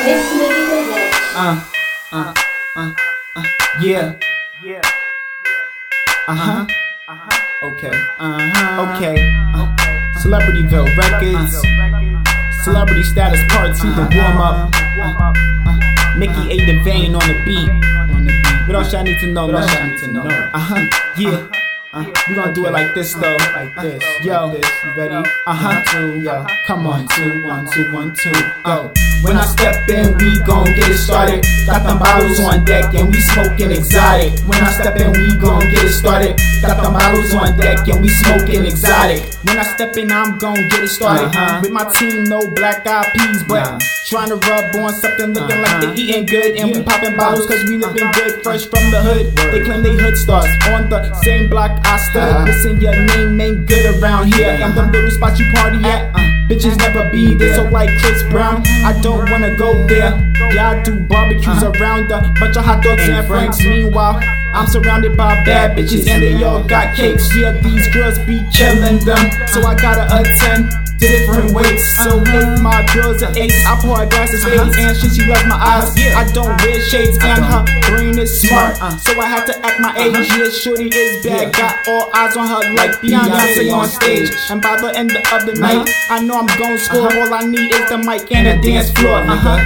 Uh, yeah. Okay. Okay. Celebrityville Records. Celebrity Status Part 2, the warm up. Mickey A. Devane on the beat. What else y'all need to know? Yeah. We gonna do it like this though. Like this. Yo, you ready? Yo, come on. 2, 1, 2, 1, 2, go. When I step in, we gon' get it started. Got them bottles on deck and we smoking exotic. When I step in, we gon' get it started. Got them bottles on deck and we smoking exotic. When I step in, I'm gon' get it started. With my team, no black eyed peas, but trying to rub on something looking like they eating good. And we popping bottles cause we living good, fresh from the hood. They claim they hood stars on the same block I stood. Listen, your name ain't good around here. And them little spots you party at, bitches never be there. So like Chris Brown, I don't wanna go there. Y'all do barbecues around a bunch of hot dogs and franks. Meanwhile, I'm surrounded by bad bitches and they all got cakes. Yeah, these girls be killing them, so I gotta attend different weights. So if my girl's an ace, I pour her glass of spades and she loves my eyes. I don't wear shades and her brain is smart, so I have to act my age. Yeah, shorty is bad, got all eyes on her like Beyonce on stage. And by the end of the night, I know I'm gon' score. All I need is the mic and a dance floor.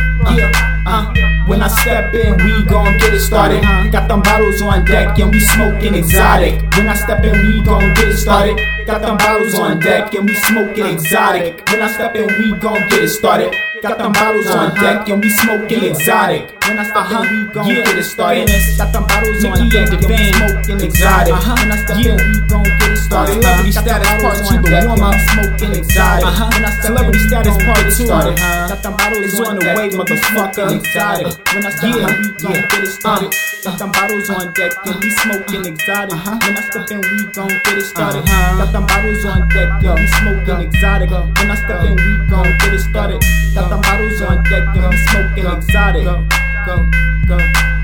When I step in, we gon' get it started. Got them bottles on deck and we smoking exotic. When I step in, we gon' get it started. Got them bottles on deck and we smoking exotic. When I step in, we gon' get it started. Got them bottles on deck and we smoking exotic. When I step in, we gon' get it started. Got them bottles on deck and we smoking exotic. When I step in, we gon' get it started. Celebrity Status Part 2, the warm up, smoking exotic. When I Celebrity Status Part 2, got them bottles on the way, motherfucker. Exotic. When I step in, we gon' get it started. Got them bottles on deck and we smoking exotic. When I step in, we gon' get it started. Got them bottles on deck and we smoking exotic. When I step in, we gon' get it started. Got them bottles on deck and we smoking exotic. Go.